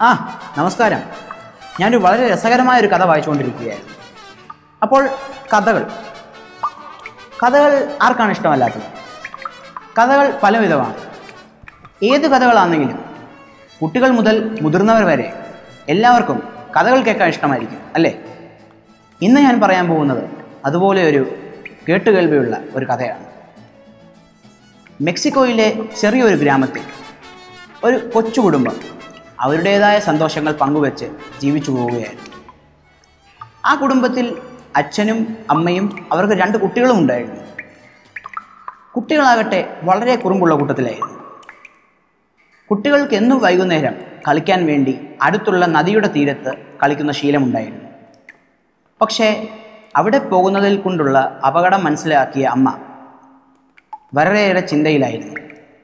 ആ നമസ്കാരം. ഞാനൊരു വളരെ രസകരമായൊരു കഥ വായിച്ചുകൊണ്ടിരിക്കുകയായിരുന്നു. അപ്പോൾ കഥകൾ ആർക്കാണ് ഇഷ്ടമല്ലാത്തത്? കഥകൾ പലവിധമാണ്. ഏത് കഥകളാണെങ്കിലും കുട്ടികൾ മുതൽ മുതിർന്നവർ വരെ എല്ലാവർക്കും കഥകൾ കേൾക്കാൻ ഇഷ്ടമായിരിക്കും, അല്ലേ? ഇന്ന് ഞാൻ പറയാൻ പോകുന്നത് അതുപോലെ ഒരു കേട്ടുകേൾവിയുള്ള ഒരു കഥയാണ്. മെക്സിക്കോയിലെ ചെറിയൊരു ഗ്രാമത്തിൽ ഒരു കൊച്ചു കുടുംബം അവരുടേതായ സന്തോഷങ്ങൾ പങ്കുവെച്ച് ജീവിച്ചു പോവുകയായിരുന്നു. ആ കുടുംബത്തിൽ അച്ഛനും അമ്മയും അവർക്ക് 2 കുട്ടികളും ഉണ്ടായിരുന്നു. കുട്ടികളാകട്ടെ വളരെ കുറുമ്പുള്ള കൂട്ടത്തിലായിരുന്നു. കുട്ടികൾക്ക് എന്നും വൈകുന്നേരം കളിക്കാൻ വേണ്ടി അടുത്തുള്ള നദിയുടെ തീരത്ത് കളിക്കുന്ന ശീലമുണ്ടായിരുന്നു. പക്ഷേ അവിടെ പോകുന്നതിൽ കൊണ്ടുള്ള അപകടം മനസ്സിലാക്കിയ അമ്മ വളരെയേറെ ചിന്തയിലായിരുന്നു.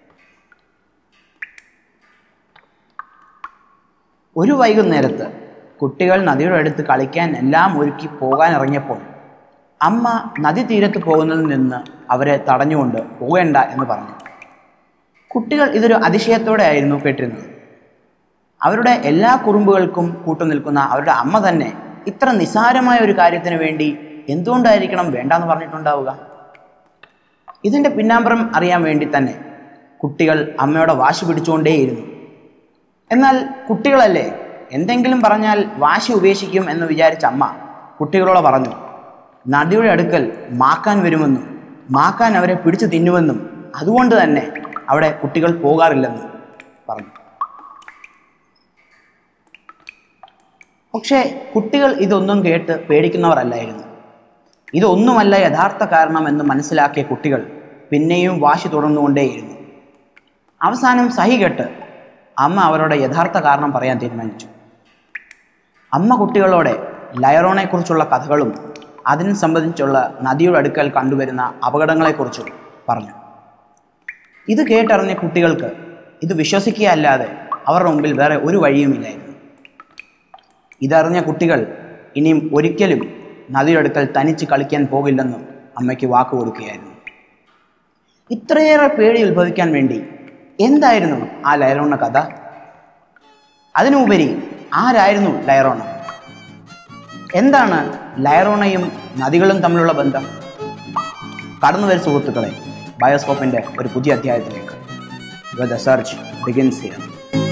ഒരു വൈകുന്നേരത്ത് കുട്ടികൾ നദിയുടെ അടുത്ത് കളിക്കാൻ എല്ലാം ഒരുക്കി പോകാൻ ഇറങ്ങിയപ്പോൾ അമ്മ നദി തീരത്ത് പോകുന്നതിൽ നിന്ന് അവരെ തടഞ്ഞുകൊണ്ട് പോകേണ്ട എന്ന് പറഞ്ഞു. കുട്ടികൾ ഇതൊരു അതിശയത്തോടെ ആയിരുന്നു കേട്ടിരുന്നത്. അവരുടെ എല്ലാ കുറുമ്പുകൾക്കും കൂട്ടുനിൽക്കുന്ന അവരുടെ അമ്മ തന്നെ ഇത്ര നിസ്സാരമായ ഒരു കാര്യത്തിന് വേണ്ടി എന്തുകൊണ്ടായിരിക്കണം വേണ്ടെന്ന് പറഞ്ഞിട്ടുണ്ടാവുക? ഇതിൻ്റെ പിന്നാമ്പുറം അറിയാൻ വേണ്ടി തന്നെ കുട്ടികൾ അമ്മയോടെ വാശി പിടിച്ചുകൊണ്ടേയിരുന്നു. എന്നാൽ കുട്ടികളല്ലേ, എന്തെങ്കിലും പറഞ്ഞാൽ വാശി ഉപേക്ഷിക്കും എന്ന് വിചാരിച്ച അമ്മ കുട്ടികളോട് പറഞ്ഞു, നദിയുടെ അടുക്കൽ മാക്കാൻ വരുമെന്നും മാക്കാൻ അവരെ പിടിച്ചു തിന്നുമെന്നും അതുകൊണ്ട് തന്നെ അവിടെ കുട്ടികൾ പോകാറില്ലെന്നും പറഞ്ഞു. പക്ഷേ കുട്ടികൾ ഇതൊന്നും കേട്ട് പേടിക്കുന്നവരല്ലായിരുന്നു. ഇതൊന്നുമല്ല യഥാർത്ഥ കാരണമെന്ന് മനസ്സിലാക്കിയ കുട്ടികൾ പിന്നെയും വാശി തുടർന്നുകൊണ്ടേയിരുന്നു. അവസാനം സഹികെട്ട് അമ്മ അവരുടെ യഥാർത്ഥ കാരണം പറയാൻ തീരുമാനിച്ചു. അമ്മ കുട്ടികളോടെ ലയറോണയെക്കുറിച്ചുള്ള കഥകളും അതിനെ സംബന്ധിച്ചുള്ള നദിയുടെ അടുക്കൽ കണ്ടുവരുന്ന അപകടങ്ങളെക്കുറിച്ചും പറഞ്ഞു. ഇത് കേട്ടറിഞ്ഞ കുട്ടികൾക്ക് ഇത് വിശ്വസിക്കുകയല്ലാതെ അവരുടെ മുമ്പിൽ വേറെ ഒരു വഴിയുമില്ലായിരുന്നു. ഇതറിഞ്ഞ കുട്ടികൾ ഇനിയും ഒരിക്കലും നദിയുടെ അടുക്കൽ തനിച്ച് കളിക്കാൻ പോകില്ലെന്നും അമ്മയ്ക്ക് വാക്ക് കൊടുക്കുകയായിരുന്നു. ഇത്രയേറെ പേടി ഉത്ഭവിക്കാൻ വേണ്ടി എന്തായിരുന്നു ആ ലയറോണ കഥ? അതിനുപരി ആരായിരുന്നു ലയറോണ? എന്താണ് ലയറോണയും നദികളും തമ്മിലുള്ള ബന്ധം? കടന്നുവരും സുഹൃത്തുക്കളെ, ബയോസ്കോപ്പിന്റെ ഒരു പുതിയ അധ്യായത്തിലേക്ക്. The search begins here.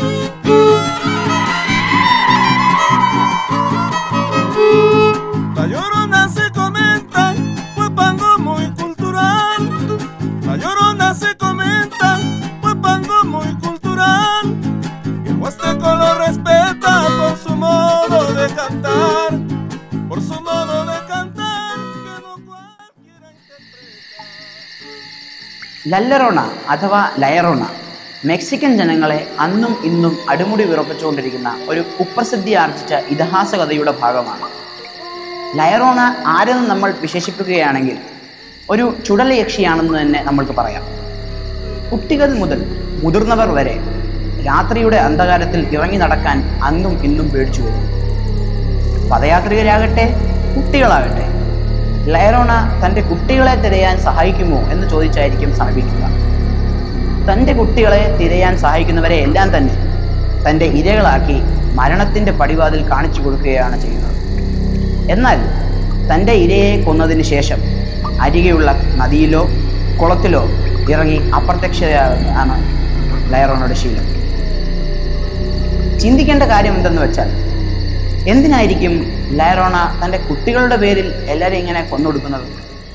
La Llorona se comenta, fue pango muy cultural. La Llorona se comenta, fue pango muy cultural. Y el huasteco lo respeta por su modo de cantar, por su modo de cantar, que no cualquiera interpreta. ലല്ലറോണ അഥവാ ലയറോണ Mexican ജനങ്ങളെ അന്നും ഇന്നും അടിമുടി വിറപ്പിച്ചുകൊണ്ടിരിക്കുന്ന ഒരു കുപ്രസിദ്ധി ആർജിച്ച ഇതിഹാസ കഥയുടെ ഭാഗമാണ്. ലയറോണ ആരെന്ന് നമ്മൾ വിശേഷിപ്പിക്കുകയാണെങ്കിൽ ഒരു ചുടലയക്ഷിയാണെന്ന് തന്നെ നമ്മൾക്ക് പറയാം. കുട്ടികൾ മുതൽ മുതിർന്നവർ വരെ രാത്രിയുടെ അന്ധകാരത്തിൽ ഇറങ്ങി നടക്കാൻ അന്നും ഇന്നും പേടിച്ചു വരും. പദയാത്രികരാകട്ടെ കുട്ടികളാകട്ടെ, ലയറോണ തൻ്റെ കുട്ടികളെ തിരയാൻ സഹായിക്കുമോ എന്ന് ചോദിച്ചായിരിക്കും സമീപിക്കുക. തൻ്റെ കുട്ടികളെ തിരയാൻ സഹായിക്കുന്നവരെ എല്ലാം തന്നെ തൻ്റെ ഇരകളാക്കി മരണത്തിൻ്റെ പടിവാതിൽ കാണിച്ചു കൊടുക്കുകയാണ് ചെയ്യുന്നത്. എന്നാൽ തൻ്റെ ഇരയെ കൊന്നതിന് ശേഷം അരികെയുള്ള നദിയിലോ കുളത്തിലോ ഇറങ്ങി അപ്രത്യക്ഷയാണ് ലയറോണയുടെ ശീലം. ചിന്തിക്കേണ്ട കാര്യം എന്തെന്ന് വെച്ചാൽ, എന്തിനായിരിക്കും ലയറോണ തൻ്റെ കുട്ടികളുടെ പേരിൽ എല്ലാവരും ഇങ്ങനെ കൊന്നൊടുക്കുന്നത്?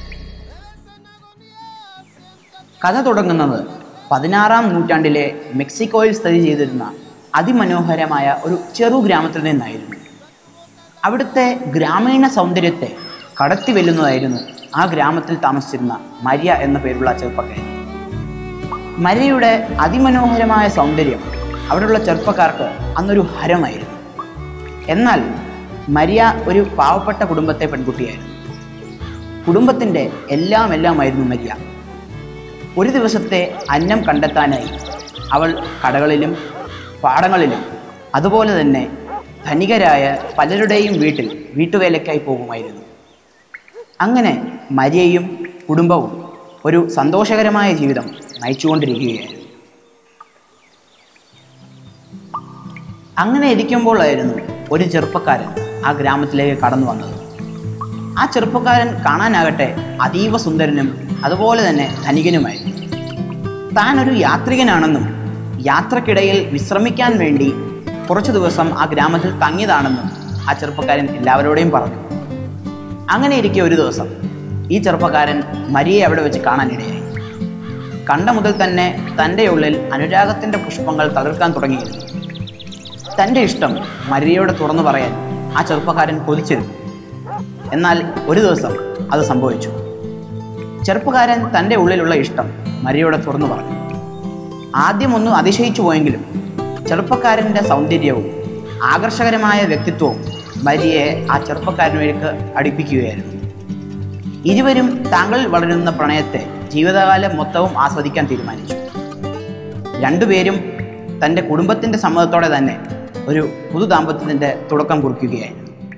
കഥ തുടങ്ങുന്നത് 16-ാം നൂറ്റാണ്ടിലെ മെക്സിക്കോയിൽ സ്ഥിതി ചെയ്തിരുന്ന അതിമനോഹരമായ ഒരു ചെറു ഗ്രാമത്തിൽ നിന്നായിരുന്നു. അവിടുത്തെ ഗ്രാമീണ സൗന്ദര്യത്തെ കടത്തി വെല്ലുന്നതായിരുന്നു ആ ഗ്രാമത്തിൽ താമസിച്ചിരുന്ന മരിയ എന്ന പേരുള്ള ചെറുപ്പക്കാരി. മരിയയുടെ അതിമനോഹരമായ സൗന്ദര്യം അവിടെയുള്ള ചെറുപ്പക്കാർക്ക് അന്നൊരു ഹരമായിരുന്നു. എന്നാൽ മരിയ ഒരു പാവപ്പെട്ട കുടുംബത്തെ പെൺകുട്ടിയായിരുന്നു. കുടുംബത്തിൻ്റെ എല്ലാമായിരുന്നു മരിയ. ഒരു ദിവസത്തെ അന്നം കണ്ടെത്താനായി അവൾ കടകളിലും പാടങ്ങളിലും അതുപോലെ തന്നെ ധനികരായ പലരുടെയും വീട്ടുവേലയ്ക്കായി പോകുമായിരുന്നു. അങ്ങനെ മരിയയും കുടുംബവും ഒരു സന്തോഷകരമായ ജീവിതം നയിച്ചുകൊണ്ടിരിക്കുകയായിരുന്നു. അങ്ങനെ ഇരിക്കുമ്പോഴായിരുന്നു ഒരു ചെറുപ്പക്കാരൻ ആ ഗ്രാമത്തിലേക്ക് കടന്നു വന്നത്. ആ ചെറുപ്പക്കാരൻ കാണാനാകട്ടെ അതീവ സുന്ദരനും അതുപോലെ തന്നെ ധനികനുമായിരുന്നു. താൻ ഒരു യാത്രികനാണെന്നും യാത്രക്കിടയിൽ വിശ്രമിക്കാൻ വേണ്ടി കുറച്ചു ദിവസം ആ ഗ്രാമത്തിൽ തങ്ങിയതാണെന്നും ആ ചെറുപ്പക്കാരൻ എല്ലാവരോടെയും പറഞ്ഞു. അങ്ങനെ ഇരിക്കെ ഒരു ദിവസം ഈ ചെറുപ്പക്കാരൻ മരിയയെ അവിടെ വെച്ച് കാണാനിടയായി. കണ്ട മുതൽ തന്നെ തൻ്റെ ഉള്ളിൽ അനുരാഗത്തിൻ്റെ പുഷ്പങ്ങൾ തളിർക്കാൻ തുടങ്ങിയിരുന്നു. തൻ്റെ ഇഷ്ടം മരിയയോട് തുറന്നു പറയാൻ ആ ചെറുപ്പക്കാരൻ കൊതിച്ചിരുന്നു. എന്നാൽ ഒരു ദിവസം അത് സംഭവിച്ചു. ചെറുപ്പക്കാരൻ തൻ്റെ ഉള്ളിലുള്ള ഇഷ്ടം മരിയയോട് തുറന്നു പറഞ്ഞു. ആദ്യമൊന്ന് അതിശയിച്ചു പോയെങ്കിലും ചെറുപ്പക്കാരൻ്റെ സൗന്ദര്യവും ആകർഷകരമായ വ്യക്തിത്വവും മരിയയെ ആ ചെറുപ്പക്കാരനിലേക്ക് അടുപ്പിക്കുകയായിരുന്നു. ഇരുവരും താങ്കളിൽ വളരുന്ന പ്രണയത്തെ ജീവിതകാലം മൊത്തവും ആസ്വദിക്കാൻ തീരുമാനിച്ചു. രണ്ടുപേരും തൻ്റെ കുടുംബത്തിൻ്റെ സമ്മതത്തോടെ തന്നെ ഒരു പുതു ദാമ്പത്യത്തിൻ്റെ തുടക്കം കുറിക്കുകയായിരുന്നു.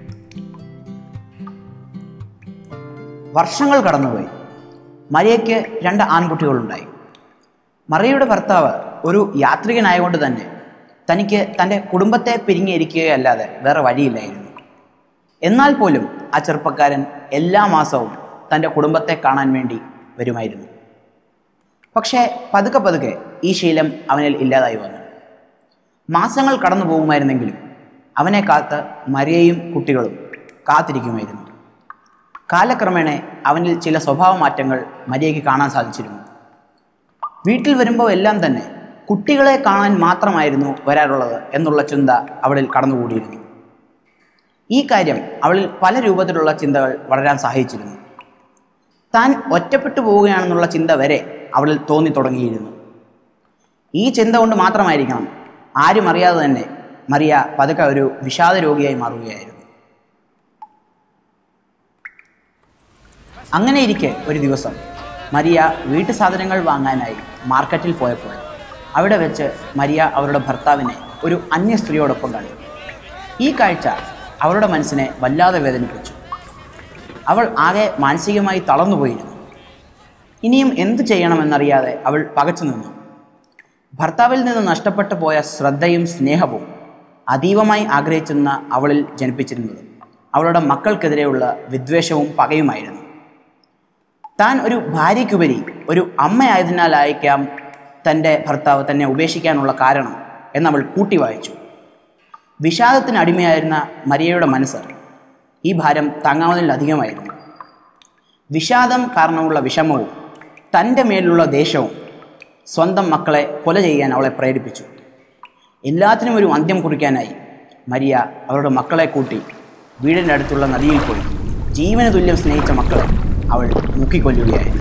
വർഷങ്ങൾ കടന്നുപോയി. മരിയയ്ക്ക് 2 ആൺകുട്ടികളുണ്ടായി. മറിയയുടെ ഭർത്താവ് ഒരു യാത്രികനായതുകൊണ്ട് തന്നെ തനിക്ക് തൻ്റെ കുടുംബത്തെ പിരിഞ്ഞിരിക്കുകയല്ലാതെ വേറെ വഴിയില്ലായിരുന്നു. എന്നാൽ പോലും ആ ചെറുപ്പക്കാരൻ എല്ലാ മാസവും തൻ്റെ കുടുംബത്തെ കാണാൻ വേണ്ടി വരുമായിരുന്നു. പക്ഷേ പതുക്കെ പതുക്കെ ഈ ശീലം അവനിൽ ഇല്ലാതായി വന്നു. മാസങ്ങൾ കടന്നു പോകുമായിരുന്നെങ്കിലും അവനെ കാത്ത് മരിയയും കുട്ടികളും കാത്തിരിക്കുമായിരുന്നു. കാലക്രമേണ അവനിൽ ചില സ്വഭാവ മാറ്റങ്ങൾ മരിയയ്ക്ക് കാണാൻ സാധിച്ചിരുന്നു. വീട്ടിൽ വരുമ്പോൾ എല്ലാം തന്നെ കുട്ടികളെ കാണാൻ മാത്രമായിരുന്നു വരാറുള്ളത് എന്നുള്ള ചിന്ത അവളിൽ കടന്നുകൂടിയിരുന്നു. ഈ കാര്യം അവളിൽ പല രൂപത്തിലുള്ള ചിന്തകൾ വളരാൻ സഹായിച്ചിരുന്നു. താൻ ഒറ്റപ്പെട്ടു പോവുകയാണെന്നുള്ള ചിന്ത വരെ അവളിൽ തോന്നി തുടങ്ങിയിരുന്നു. ഈ ചിന്ത കൊണ്ട് മാത്രമായിരിക്കണം ആരും അറിയാതെ തന്നെ മറിയ പതുക്കെ ഒരു വിഷാദ രോഗിയായി മാറുകയായിരുന്നു. അങ്ങനെ ഇരിക്കെ ഒരു ദിവസം മരിയ വീട്ടു സാധനങ്ങൾ വാങ്ങാനായി മാർക്കറ്റിൽ പോയപ്പോൾ അവിടെ വെച്ച് മരിയ അവരുടെ ഭർത്താവിനെ ഒരു അന്യ സ്ത്രീയോടൊപ്പം കണ്ടു. ഈ കാഴ്ച അവളുടെ മനസ്സിനെ വല്ലാതെ വേദനിപ്പിച്ചു. അവൾ ആകെ മാനസികമായി തളർന്നുപോയിരുന്നു. ഇനിയും എന്തു ചെയ്യണമെന്നറിയാതെ അവൾ പകച്ചു നിന്നു. ഭർത്താവിൽ നിന്ന് നഷ്ടപ്പെട്ടു പോയ ശ്രദ്ധയും സ്നേഹവും അതീവമായി ആഗ്രഹിച്ചെന്ന അവളിൽ ജനിപ്പിച്ചിരുന്നത് അവളുടെ മക്കൾക്കെതിരെയുള്ള വിദ്വേഷവും പകയുമായിരുന്നു. താൻ ഒരു ഭാര്യയ്ക്കുപരി ഒരു അമ്മയായതിനാലായിരിക്കാം തൻ്റെ ഭർത്താവ് തന്നെ ഉപേക്ഷിക്കാനുള്ള കാരണം എന്നവൾ കൂട്ടി വായിച്ചു. വിഷാദത്തിന് അടിമയായിരുന്ന മരിയയുടെ മനസ്സ് ഈ ഭാരം താങ്ങാവുന്നതിലധികമായിരുന്നു. വിഷാദം കാരണമുള്ള വിഷമവും തൻ്റെ മേലുള്ള ദേഷ്യവും സ്വന്തം മക്കളെ കൊല ചെയ്യാൻ അവളെ പ്രേരിപ്പിച്ചു. എല്ലാത്തിനും ഒരു അന്ത്യം കുറിക്കാനായി മരിയ അവരുടെ മക്കളെ കൂട്ടി വീടിൻ്റെ അടുത്തുള്ള നദിയിൽ പോയി ജീവന് തുല്യം സ്നേഹിച്ച മക്കളെ അവൾ മുക്കിക്കൊല്ലുകയായിരുന്നു.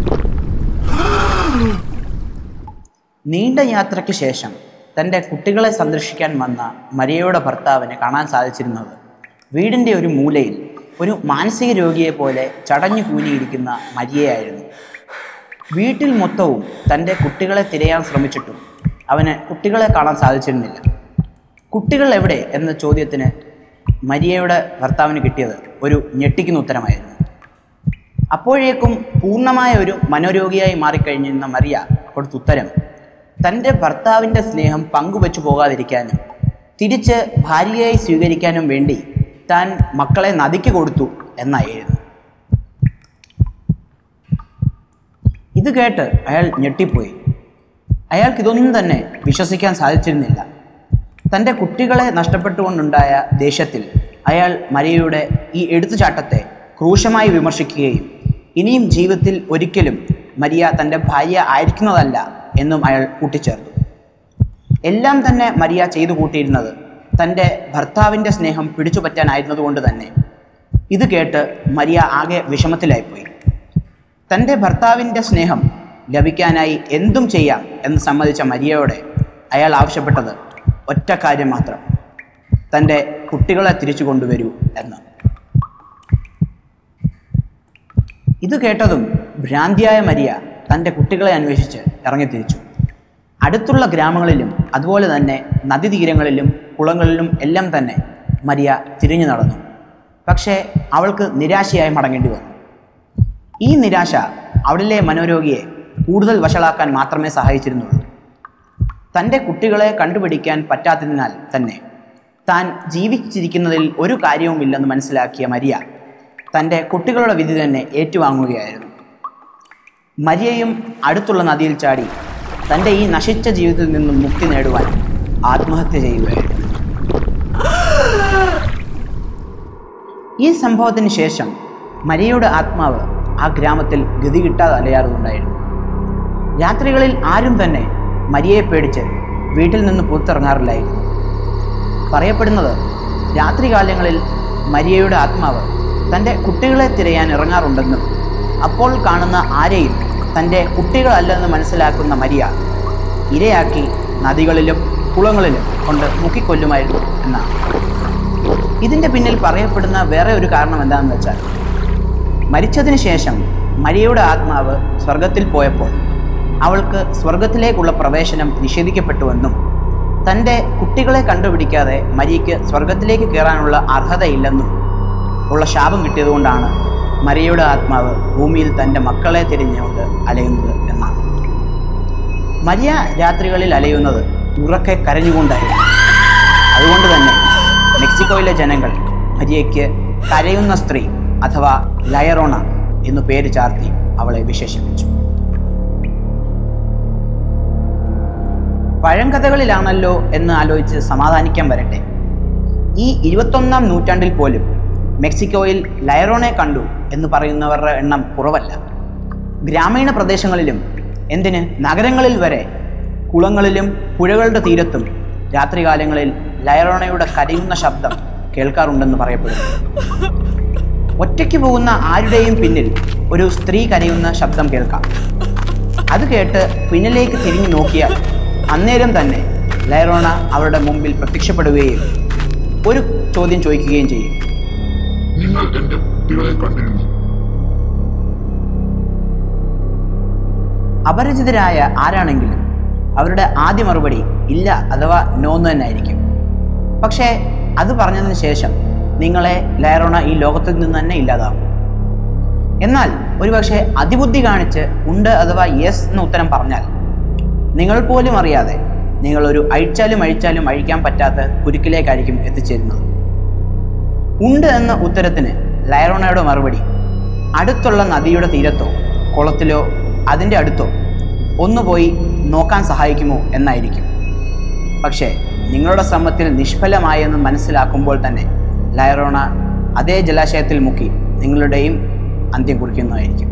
നീണ്ട യാത്രയ്ക്ക് ശേഷം തൻ്റെ കുട്ടികളെ സന്ദർശിക്കാൻ വന്ന മരിയയുടെ ഭർത്താവിനെ കാണാൻ സാധിച്ചിരുന്നത് വീടിൻ്റെ ഒരു മൂലയിൽ ഒരു മാനസിക രോഗിയെ പോലെ ചടഞ്ഞു കൂനിയിരിക്കുന്ന മരിയയായിരുന്നു. വീട്ടിൽ മൊത്തവും തൻ്റെ കുട്ടികളെ തിരയാൻ ശ്രമിച്ചിട്ടും അവന് കുട്ടികളെ കാണാൻ സാധിച്ചിരുന്നില്ല. കുട്ടികൾ എവിടെ എന്ന ചോദ്യത്തിന് മരിയയുടെ ഭർത്താവിന് കിട്ടിയത് ഒരു ഞെട്ടിക്കുന്ന ഉത്തരമായിരുന്നു. അപ്പോഴേക്കും പൂർണ്ണമായ ഒരു മനോരോഗിയായി മാറിക്കഴിഞ്ഞിരുന്ന മരിയ കൊടുത്ത ഉത്തരം തൻ്റെ ഭർത്താവിൻ്റെ സ്നേഹം പങ്കുവെച്ചു പോകാതിരിക്കാനും തിരിച്ച് ഭാര്യയായി സ്വീകരിക്കാനും വേണ്ടി താൻ മക്കളെ നദിക്ക് കൊടുത്തു എന്നായിരുന്നു. ഇത് കേട്ട് അയാൾ ഞെട്ടിപ്പോയി. അയാൾക്കിതൊന്നും തന്നെ വിശ്വസിക്കാൻ സാധിച്ചിരുന്നില്ല. തൻ്റെ കുട്ടികളെ നഷ്ടപ്പെട്ടുകൊണ്ടുണ്ടായ ദേഷ്യത്തിൽ അയാൾ മരിയയുടെ ഈ എടുത്തുചാട്ടത്തെ ക്രൂശമായി വിമർശിക്കുകയും ഇനിയും ജീവിതത്തിൽ ഒരിക്കലും മരിയ തൻ്റെ ഭാര്യ ആയിരിക്കുന്നതല്ല എന്നും അയാൾ കൂട്ടിച്ചേർത്തു. എല്ലാം തന്നെ മരിയ ചെയ്തു കൂട്ടിയിരുന്നത് തൻ്റെ ഭർത്താവിൻ്റെ സ്നേഹം പിടിച്ചുപറ്റാനായിരുന്നതുകൊണ്ട് തന്നെ. ഇത് കേട്ട് മരിയ ആകെ വിഷമത്തിലായിപ്പോയി. തൻ്റെ ഭർത്താവിൻ്റെ സ്നേഹം ലഭിക്കാനായി എന്തും ചെയ്യാം എന്ന് സമ്മതിച്ച മരിയയോടെ അയാൾ ആവശ്യപ്പെട്ടത് ഒറ്റ കാര്യം മാത്രം: തൻ്റെ കുട്ടികളെ തിരിച്ചു കൊണ്ടുവരൂ എന്ന്. ഇത് കേട്ടതും ഭ്രാന്തിയായ മരിയ തൻ്റെ കുട്ടികളെ അന്വേഷിച്ച് ഇറങ്ങിത്തിരിച്ചു. അടുത്തുള്ള ഗ്രാമങ്ങളിലും അതുപോലെ തന്നെ നദീതീരങ്ങളിലും കുളങ്ങളിലും എല്ലാം തന്നെ മരിയ തിരിഞ്ഞു നടന്നു. പക്ഷേ അവൾക്ക് നിരാശയായി മടങ്ങേണ്ടി വന്നു. ഈ നിരാശ അവളിലെ മനോരോഗിയെ കൂടുതൽ വഷളാക്കാൻ മാത്രമേ സഹായിച്ചിരുന്നുള്ളൂ. തൻ്റെ കുട്ടികളെ കണ്ടുപിടിക്കാൻ പറ്റാത്തതിനാൽ തന്നെ താൻ ജീവിച്ചിരിക്കുന്നതിൽ ഒരു കാര്യവുമില്ലെന്ന് മനസ്സിലാക്കിയ മരിയ തൻ്റെ കുട്ടികളുടെ വിധി തന്നെ ഏറ്റുവാങ്ങുകയായിരുന്നു. മരിയയും അടുത്തുള്ള നദിയിൽ ചാടി തൻ്റെ ഈ നശിച്ച ജീവിതത്തിൽ നിന്നും മുക്തി നേടുവാൻ ആത്മഹത്യ ചെയ്യുകയായിരുന്നു. ഈ സംഭവത്തിന് ശേഷം മരിയയുടെ ആത്മാവ് ആ ഗ്രാമത്തിൽ ഗതി കിട്ടാതെ അലയാറുണ്ടായിരുന്നു. രാത്രികളിൽ ആരും തന്നെ മരിയയെ പേടിച്ച് വീട്ടിൽ നിന്ന് പുറത്തിറങ്ങാറില്ലായിരുന്നു. പറയപ്പെടുന്നത് രാത്രികാലങ്ങളിൽ മരിയയുടെ ആത്മാവ് തൻ്റെ കുട്ടികളെ തിരയാൻ ഇറങ്ങാറുണ്ടെന്നും അപ്പോൾ കാണുന്ന ആരെയും തൻ്റെ കുട്ടികളല്ലെന്ന് മനസ്സിലാക്കുന്ന മരിയ ഇരയാക്കി നദികളിലും കുളങ്ങളിലും കൊണ്ട് മുക്കിക്കൊല്ലുമായിരുന്നു എന്നാണ്. ഇതിൻ്റെ പിന്നിൽ പറയപ്പെടുന്ന വേറെ ഒരു കാരണം എന്താണെന്ന് വെച്ചാൽ മരിച്ചതിന് ശേഷം മരിയയുടെ ആത്മാവ് സ്വർഗത്തിൽ പോയപ്പോൾ അവൾക്ക് സ്വർഗത്തിലേക്കുള്ള പ്രവേശനം നിഷേധിക്കപ്പെട്ടുവെന്നും തൻ്റെ കുട്ടികളെ കണ്ടുപിടിക്കാതെ മരിയയ്ക്ക് സ്വർഗത്തിലേക്ക് കയറാനുള്ള അർഹതയില്ലെന്നും ഉള്ള ശാപം കിട്ടിയതുകൊണ്ടാണ് മരിയയുടെ ആത്മാവ് ഭൂമിയിൽ തൻ്റെ മക്കളെ തിരിഞ്ഞുകൊണ്ട് അലയുന്നത് എന്നാണ്. മരിയ രാത്രികളിൽ അലയുന്നത് ഉറക്കെ കരഞ്ഞുകൊണ്ടായിരുന്നു. അതുകൊണ്ട് തന്നെ മെക്സിക്കോയിലെ ജനങ്ങൾ മരിയയ്ക്ക് കരയുന്ന സ്ത്രീ അഥവാ ലയറോണ എന്നു പേര് ചാർത്തി അവളെ വിശേഷിപ്പിച്ചു. പഴങ്കഥകളിലാണല്ലോ എന്ന് ആലോചിച്ച് സമാധാനിക്കാൻ വരട്ടെ. ഈ 21-ാം നൂറ്റാണ്ടിൽ പോലും മെക്സിക്കോയിൽ ലയറോണെ കണ്ടു എന്ന് പറയുന്നവരുടെ എണ്ണം കുറവല്ല. ഗ്രാമീണ പ്രദേശങ്ങളിലും എന്തിന് നഗരങ്ങളിൽ വരെ കുളങ്ങളിലും പുഴകളുടെ തീരത്തും രാത്രികാലങ്ങളിൽ ലയറോണയുടെ കരയുന്ന ശബ്ദം കേൾക്കാറുണ്ടെന്ന് പറയപ്പെടുന്നു. ഒറ്റയ്ക്ക് പോകുന്ന ആരുടെയും പിന്നിൽ ഒരു സ്ത്രീ കരയുന്ന ശബ്ദം കേൾക്കാം. അത് കേട്ട് പിന്നിലേക്ക് തിരിഞ്ഞു നോക്കിയാൽ അന്നേരം തന്നെ ലയറോണ അവരുടെ മുമ്പിൽ പ്രത്യക്ഷപ്പെടുകയും ഒരു ചോദ്യം ചോദിക്കുകയും ചെയ്യും. നിങ്ങൾ എന്റെ കുട്ടികളെ കണ്ടിരുന്നു? അപരിചിതരായ ആരാണെങ്കിലും അവരുടെ ആദ്യ മറുപടി ഇല്ല അഥവാ നോന്ന് തന്നെ ആയിരിക്കും. പക്ഷേ അത് പറഞ്ഞതിന് ശേഷം നിങ്ങളെ ലയറോണ ഈ ലോകത്തിൽ നിന്ന് തന്നെ ഇല്ലാതാക്കും. എന്നാൽ ഒരുപക്ഷെ അതിബുദ്ധി കാണിച്ച് ഉണ്ട് അഥവാ യെസ് എന്ന ഉത്തരം പറഞ്ഞാൽ നിങ്ങൾ പോലും അറിയാതെ നിങ്ങളൊരു അഴിച്ചാലും അഴിക്കാൻ പറ്റാത്ത കുരുക്കിലേക്കായിരിക്കും എത്തിച്ചേരുന്നത്. ഉണ്ട് എന്ന ഉത്തരത്തിന് ലയറോണയുടെ മറുപടി അടുത്തുള്ള നദിയുടെ തീരത്തോ കുളത്തിലോ അതിൻ്റെ അടുത്തോ ഒന്ന് പോയി നോക്കാൻ സഹായിക്കുമോ എന്നായിരിക്കും. പക്ഷേ നിങ്ങളുടെ ശ്രമത്തിൽ നിഷ്ഫലമായെന്ന് മനസ്സിലാക്കുമ്പോൾ തന്നെ ലയറോണ അതേ ജലാശയത്തിൽ മുക്കി നിങ്ങളുടെയും അന്ത്യം കുറിക്കുന്നതായിരിക്കും.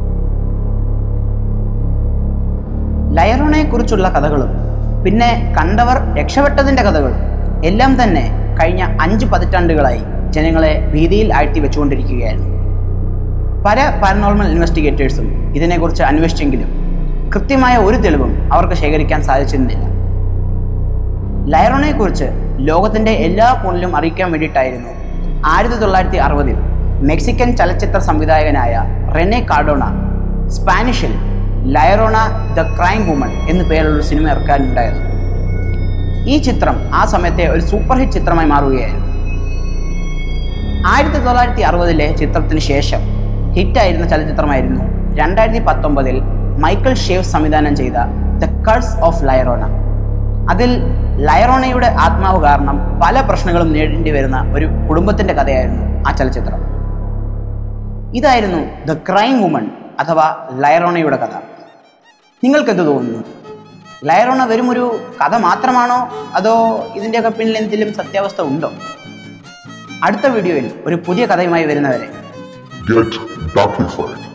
ലയറോണയെക്കുറിച്ചുള്ള കഥകളും പിന്നെ കണ്ടവർ രക്ഷപ്പെട്ടതിൻ്റെ കഥകളും എല്ലാം തന്നെ കഴിഞ്ഞ 5 പതിറ്റാണ്ടുകളായി ജനങ്ങളെ ഭീതിയിൽ ആഴ്ത്തി വെച്ചുകൊണ്ടിരിക്കുകയായിരുന്നു. പല പാരനോർമൽ ഇൻവെസ്റ്റിഗേറ്റേഴ്സും ഇതിനെക്കുറിച്ച് അന്വേഷിച്ചെങ്കിലും കൃത്യമായ ഒരു തെളിവും അവർക്ക് ശേഖരിക്കാൻ സാധിച്ചിരുന്നില്ല. ലയറോണയെക്കുറിച്ച് ലോകത്തിൻ്റെ എല്ലാ കോണിലും അറിയിക്കാൻ വേണ്ടിയിട്ടായിരുന്നു 1960-ൽ മെക്സിക്കൻ ചലച്ചിത്ര സംവിധായകനായ റെനെ കാർഡോണ സ്പാനിഷിൽ ലയറോണ ദ ക്രൈം വുമൺ എന്നു പേരുള്ളൊരു സിനിമ ഇറക്കാനുണ്ടായിരുന്നു. ഈ ചിത്രം ആ സമയത്തെ ഒരു സൂപ്പർ ഹിറ്റ് ചിത്രമായി മാറുകയായിരുന്നു. 1960-ലെ ചിത്രത്തിന് ശേഷം ഹിറ്റായിരുന്ന ചലച്ചിത്രമായിരുന്നു 2019-ൽ മൈക്കൽ ഷേവ് സംവിധാനം ചെയ്ത ദ കഴ്സ് ഓഫ് ലയറോണ. അതിൽ ലയറോണയുടെ ആത്മാവ് കാരണം പല പ്രശ്നങ്ങളും നേരിടേണ്ടി വരുന്ന ഒരു കുടുംബത്തിൻ്റെ കഥയായിരുന്നു ആ ചലച്ചിത്രം. ഇതായിരുന്നു ദ ക്രൈം വുമൺ അഥവാ ലയറോണയുടെ കഥ. നിങ്ങൾക്കെന്ത് തോന്നുന്നു? ലയറോണ വെറും ഒരു കഥ മാത്രമാണോ അതോ ഇതിൻ്റെയൊക്കെ പിന്നിൽ എന്തെങ്കിലും സത്യാവസ്ഥ ഉണ്ടോ? അടുത്ത വീഡിയോയിൽ ഒരു പുതിയ കഥയുമായി വരുന്നവരെ Get darknified.